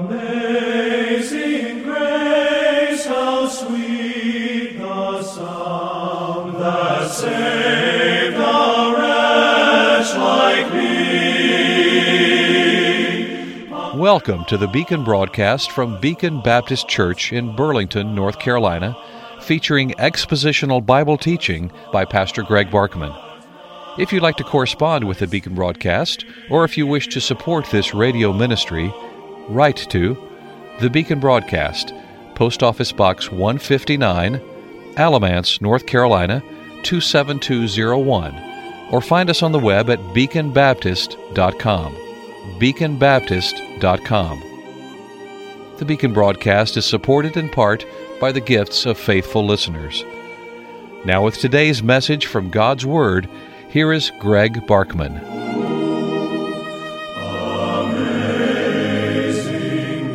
Amazing grace, how sweet the sound that saved a wretch like me. Welcome to the Beacon broadcast from Beacon Baptist Church in Burlington, North Carolina, featuring expositional Bible teaching by Pastor Greg Barkman. If you'd like to correspond with the Beacon broadcast, or if you wish to support this radio ministry, write to the Beacon Broadcast, Post Office Box 159, Alamance, North Carolina 27201, or find us on the web at beaconbaptist.com. beaconbaptist.com. The Beacon broadcast is supported in part by the gifts of faithful listeners. Now with today's message from God's Word, here is Greg Barkman. Amazing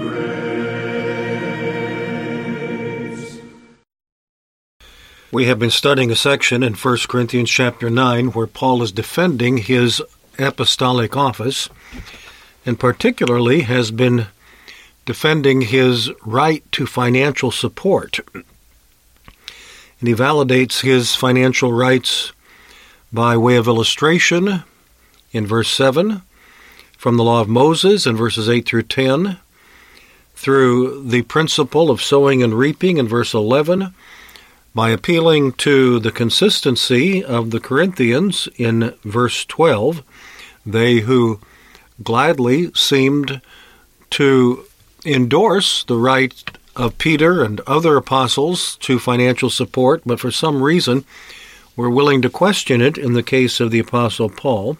grace. We have been studying a section in 1 Corinthians chapter 9 where Paul is defending his apostolic office, and particularly has been defending his right to financial support. And he validates his financial rights by way of illustration in verse 7, from the law of Moses in verses 8 through 10, through the principle of sowing and reaping in verse 11, by appealing to the consistency of the Corinthians in verse 12, they who gladly seemed to endorse the right of Peter and other apostles to financial support, but for some reason were willing to question it in the case of the Apostle Paul.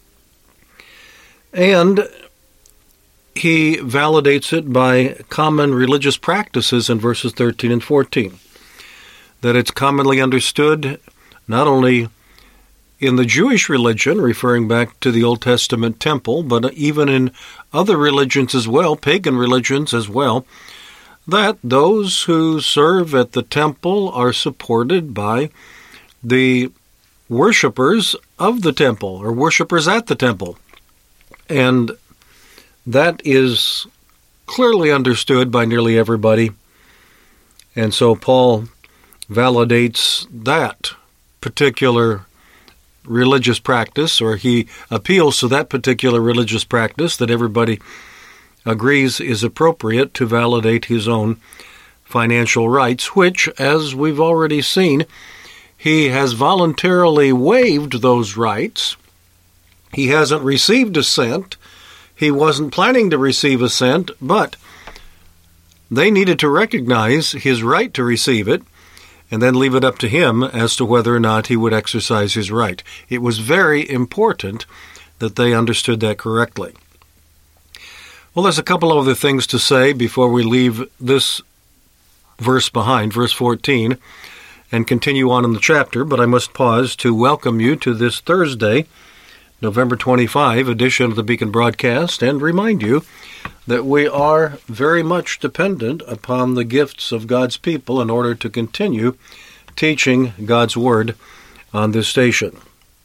And he validates it by common religious practices in verses 13 and 14, that it's commonly understood not only in the Jewish religion, referring back to the Old Testament temple, but even in other religions as well, pagan religions as well, that those who serve at the temple are supported by the worshipers of the temple, or worshipers at the temple. And that is clearly understood by nearly everybody. And so Paul validates that particular religious practice, or he appeals to that particular religious practice that everybody agrees is appropriate to validate his own financial rights, which, as we've already seen, he has voluntarily waived those rights. He hasn't received a cent. He wasn't planning to receive a cent, but they needed to recognize his right to receive it and then leave it up to him as to whether or not he would exercise his right. It was very important that they understood that correctly. Well, there's a couple of other things to say before we leave this verse behind, verse 14, and continue on in the chapter, but I must pause to welcome you to this Thursday, November 25 edition of the Beacon broadcast, and remind you that we are very much dependent upon the gifts of God's people in order to continue teaching God's Word on this station.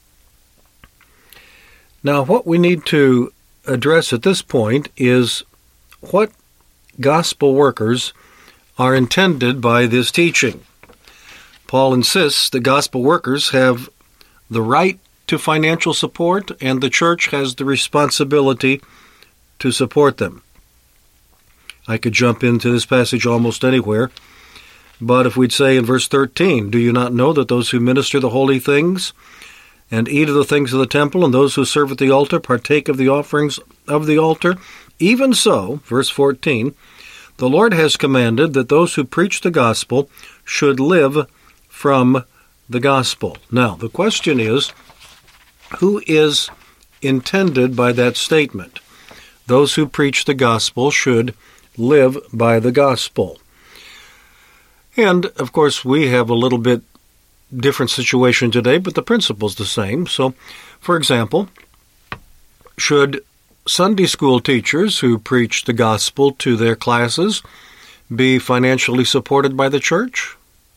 Now, what we need to address at this point is what gospel workers are intended by this teaching. Paul insists that gospel workers have the right to financial support, and the church has the responsibility to support them. I could jump into this passage almost anywhere, but if we'd say in verse 13, "Do you not know that those who minister the holy things and eat of the things of the temple, and those who serve at the altar partake of the offerings of the altar? Even so," verse 14, "the Lord has commanded that those who preach the gospel should live from the gospel." Now, the question is, who is intended by that statement? Those who preach the gospel should live by the gospel. And, of course, we have a little bit different situation today, but the principle's the same. So, for example, should Sunday school teachers who preach the gospel to their classes be financially supported by the church?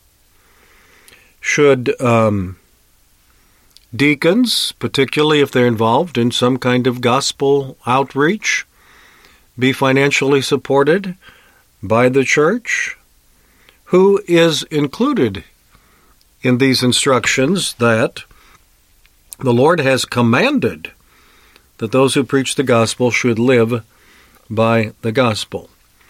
Should deacons, particularly if they're involved in some kind of gospel outreach, be financially supported by the church? Who is included in these instructions that the Lord has commanded that those who preach the gospel should live by the gospel?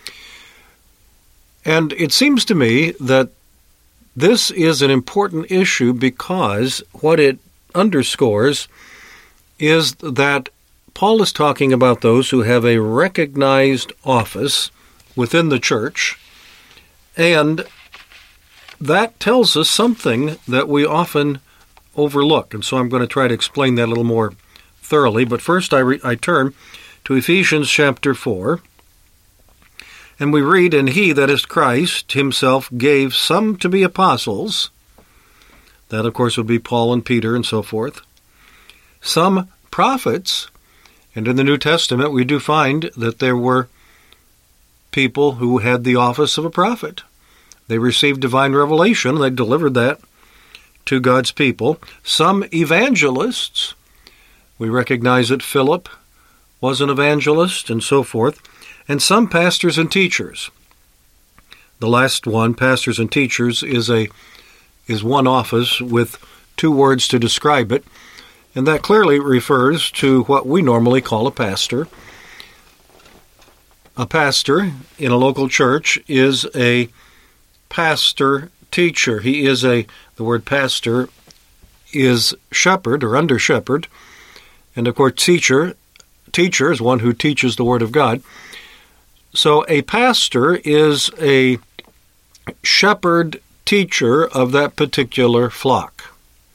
And it seems to me that this is an important issue because what it underscores is that Paul is talking about those who have a recognized office within the church, and that tells us something that we often overlook. And so I'm going to try to explain that a little more thoroughly. But first I turn to Ephesians chapter 4, and we read, "And he, that is Christ, himself gave some to be apostles," that of course would be Paul and Peter and so forth, "some prophets," and in the New Testament we do find that there were people who had the office of a prophet. They received divine revelation, they delivered that to God's people. "Some evangelists," we recognize that Philip was an evangelist and so forth, "and some pastors and teachers." The last one, pastors and teachers, is one office with two words to describe it, and that clearly refers to what we normally call a pastor. A pastor in a local church is a pastor-teacher. The word pastor is shepherd or under-shepherd, and of course teacher is one who teaches the Word of God. So a pastor is a shepherd-teacher of that particular flock.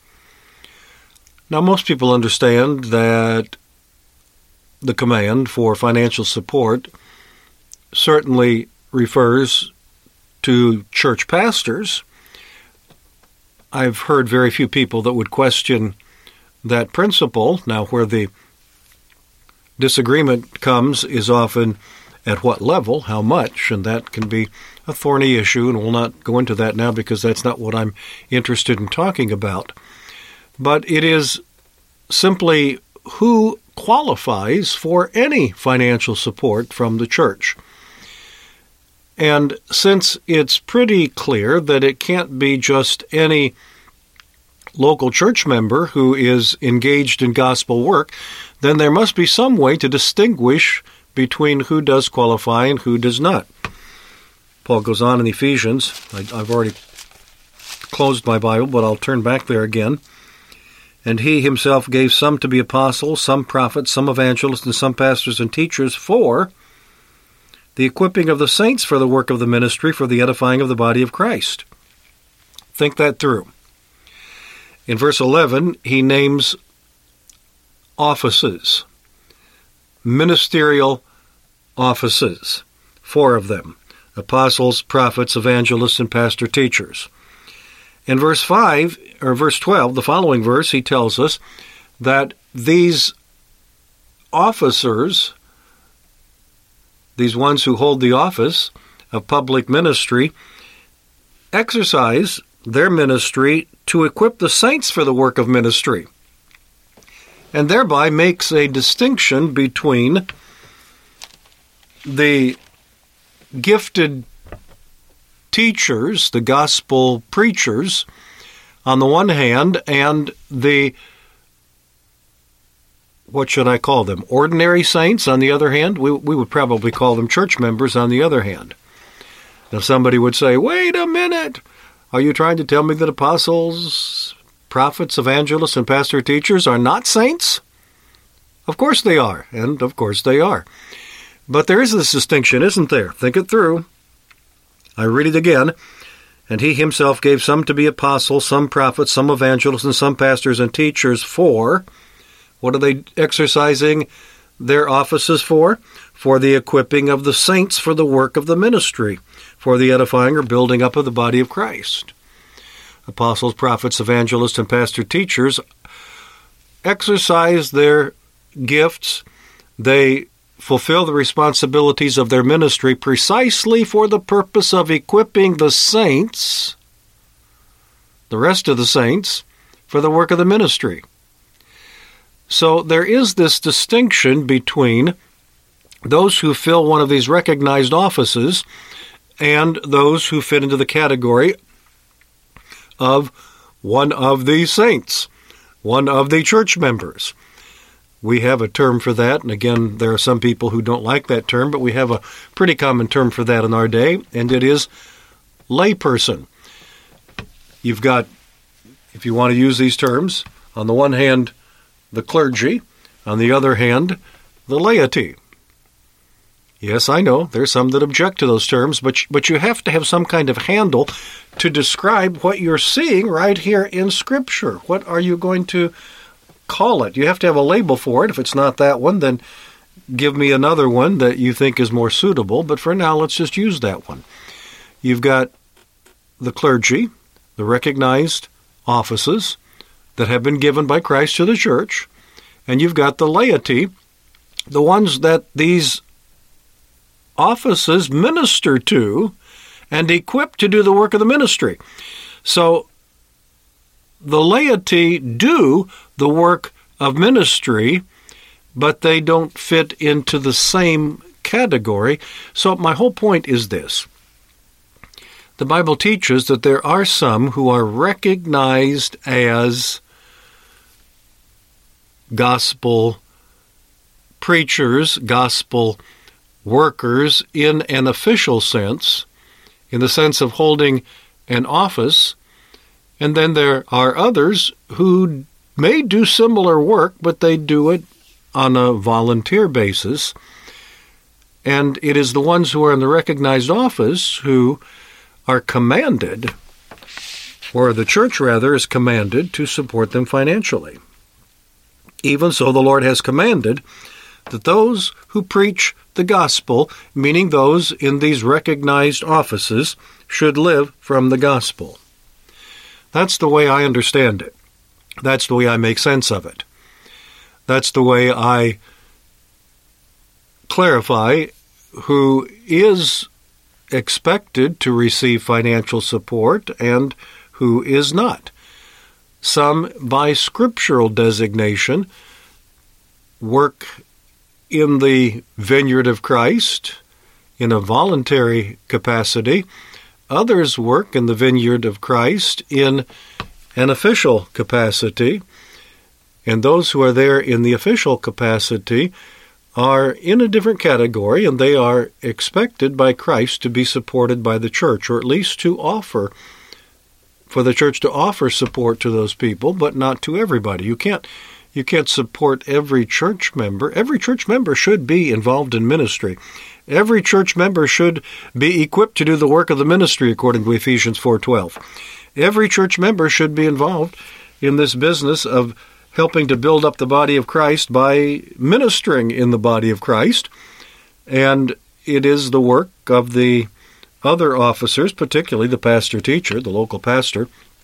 Now, most people understand that the command for financial support certainly refers to church pastors. I've heard very few people that would question that principle. Now, where the disagreement comes is often at what level, how much, and that can be a thorny issue, and we'll not go into that now because that's not what I'm interested in talking about. But it is simply who qualifies for any financial support from the church. And since it's pretty clear that it can't be just any local church member who is engaged in gospel work, then there must be some way to distinguish between who does qualify and who does not. Paul goes on in Ephesians. I've already closed my Bible, but I'll turn back there again. "And he himself gave some to be apostles, some prophets, some evangelists, and some pastors and teachers for the equipping of the saints for the work of the ministry, for the edifying of the body of Christ." Think that through. In verse 11, he names offices, ministerial offices, 4 of them: apostles, prophets, evangelists, and pastor-teachers. In verse 12, the following verse, he tells us that these officers, these ones who hold the office of public ministry, exercise their ministry to equip the saints for the work of ministry, and thereby makes a distinction between the gifted teachers, the gospel preachers, on the one hand, and the, what should I call them, ordinary saints on the other hand. We would probably call them church members on the other hand. Now somebody would say, wait a minute, are you trying to tell me that apostles, prophets, evangelists, and pastor teachers are not saints? Of course they are, and of course they are. But there is this distinction, isn't there? Think it through. I read it again. "And he himself gave some to be apostles, some prophets, some evangelists, and some pastors and teachers for," what are they exercising their offices for? "For the equipping of the saints for the work of the ministry, for the edifying or building up of the body of Christ." Apostles, prophets, evangelists, and pastor-teachers exercise their gifts. They fulfill the responsibilities of their ministry precisely for the purpose of equipping the saints, the rest of the saints, for the work of the ministry. So there is this distinction between those who fill one of these recognized offices and those who fit into the category of one of the saints, one of the church members. We have a term for that, and again, there are some people who don't like that term, but we have a pretty common term for that in our day, and it is layperson. You've got, if you want to use these terms, on the one hand, the clergy, on the other hand, the laity. Yes, I know, there's some that object to those terms, but you have to have some kind of handle to describe what you're seeing right here in Scripture. What are you going to call it? You have to have a label for it. If it's not that one, then give me another one that you think is more suitable, but for now, let's just use that one. You've got the clergy, the recognized offices that have been given by Christ to the church, and you've got the laity, the ones that these offices minister to and equip to do the work of the ministry. So the laity do the work of ministry, but they don't fit into the same category. So my whole point is this. The Bible teaches that there are some who are recognized as gospel preachers, gospel workers in an official sense, in the sense of holding an office, and then there are others who may do similar work, but they do it on a volunteer basis, and it is the ones who are in the recognized office who are commanded, or the church rather is commanded to support them financially. Even so, the Lord has commanded that those who preach the gospel, meaning those in these recognized offices, should live from the gospel. That's the way I understand it. That's the way I make sense of it. That's the way I clarify who is expected to receive financial support and who is not. Some, by scriptural designation, work in the vineyard of Christ in a voluntary capacity. Others work in the vineyard of Christ in an official capacity. And those who are there in the official capacity are in a different category, and they are expected by Christ to be supported by the church, or at least to offer, for the church to offer support to those people, but not to everybody. You can't support every church member. Every church member should be involved in ministry. Every church member should be equipped to do the work of the ministry, according to Ephesians 4:12. Every church member should be involved in this business of helping to build up the body of Christ by ministering in the body of Christ. And it is the work of the other officers, particularly the pastor-teacher, the local pastor,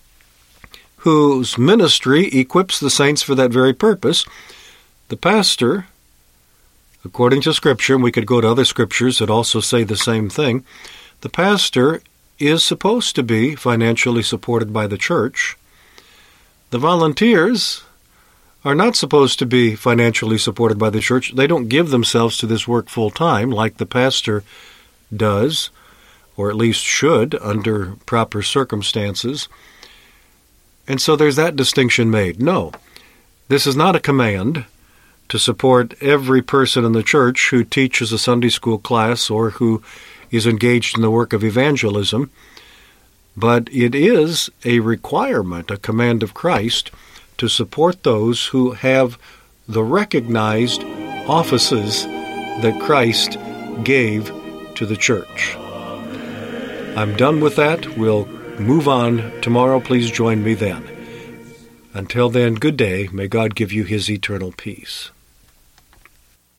whose ministry equips the saints for that very purpose. The pastor, according to Scripture, and we could go to other scriptures that also say the same thing, the pastor is supposed to be financially supported by the church. The volunteers are not supposed to be financially supported by the church. They don't give themselves to this work full time like the pastor does, or at least should under proper circumstances. And so there's that distinction made. No, this is not a command to support every person in the church who teaches a Sunday school class or who is engaged in the work of evangelism, but it is a requirement, a command of Christ, to support those who have the recognized offices that Christ gave to the church. I'm done with that. We'll move on tomorrow. Please join me then. Until then, good day. May God give you His eternal peace.